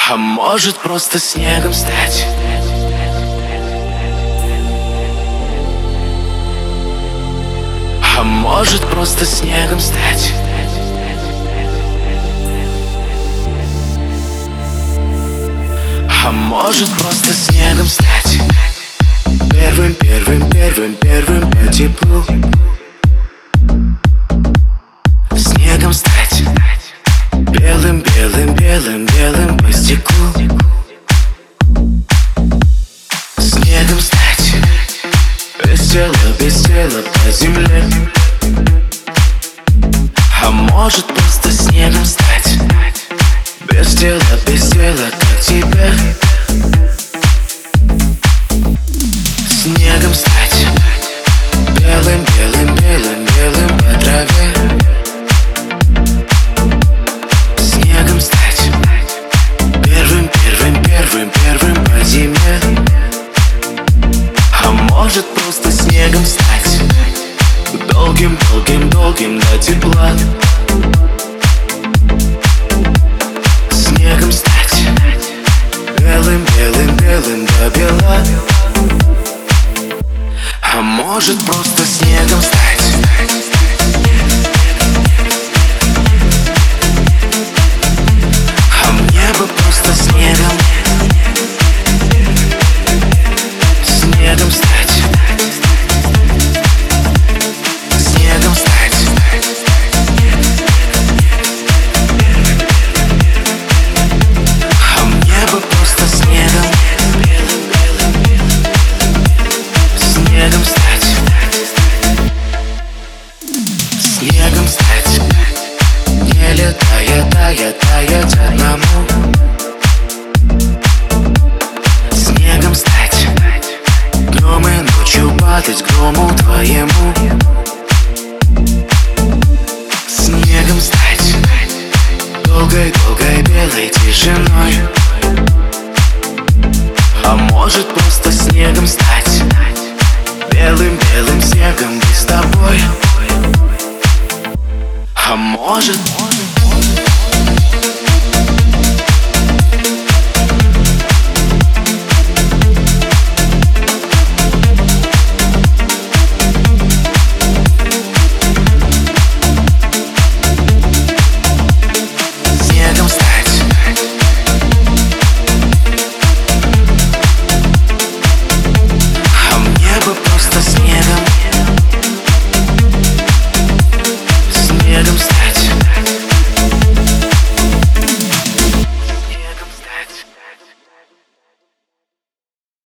А может просто снегом стать. А может просто снегом стать. А может просто снегом стать. Первым по теплу. Снегом стать. Белым по стеклу. Снегом стать. Без тела по земле. А может просто снегом стать. Без тела, как тебе. Снегом стать. Белым по траве. Снегом стать. Первым по зиме. А может просто снегом стать. Долгим до тепла. Снегом стать. Белым до бела. А может просто снегом стать. А мне бы просто снегом. Снегом стать. Снегом стать. А мне бы просто снегом. Снегом стать. Снегом стать. Не летая, таять одному. Снегом стать. Днем и ночью падать грому твоему. Снегом стать. Долгой белой тишиной.